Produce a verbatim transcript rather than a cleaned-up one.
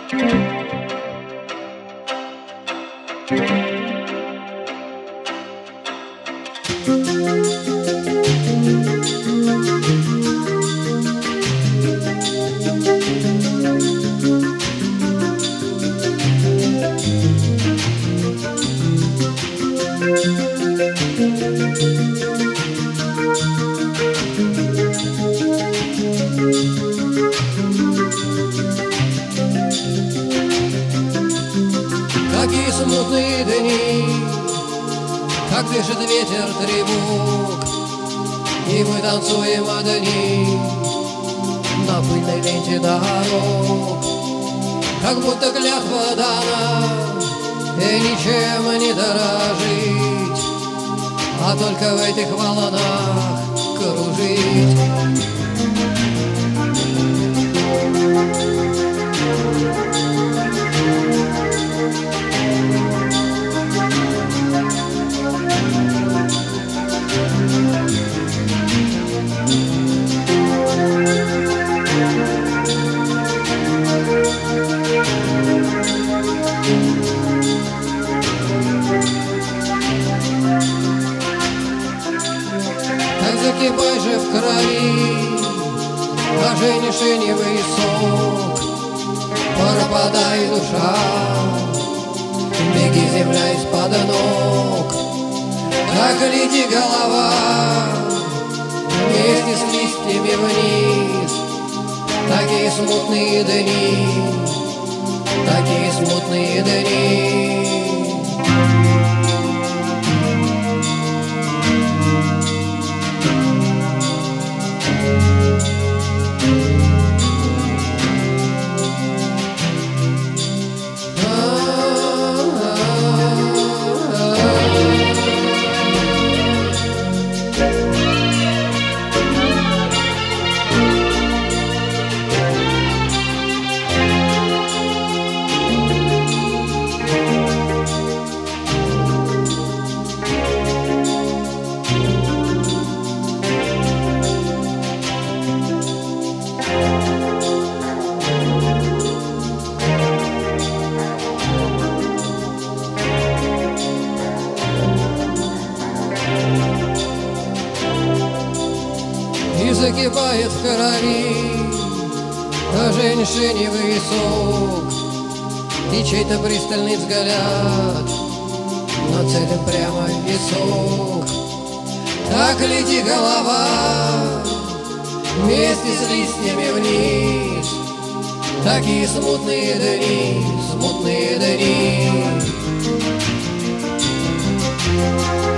Какие смутные дни, как дышит ветер тревог, и мы танцуем одни на пыльной ленте дорог. Как будто клятва дана, и ничем не дорожить, а только в этих волнах кружить. Закипай же в крови, а женишеневый сок, пропадай, душа, беги, земля из-под ног. Так лети, голова, вместе с листьями вниз. Такие смутные дни, такие смутные дни. И закипает в крови женьшеневый сок, и чей-то пристальный взгляд нацелен прямо в висок. Так лети, голова, вместе с листьями вниз. Такие смутные дни, смутные дни.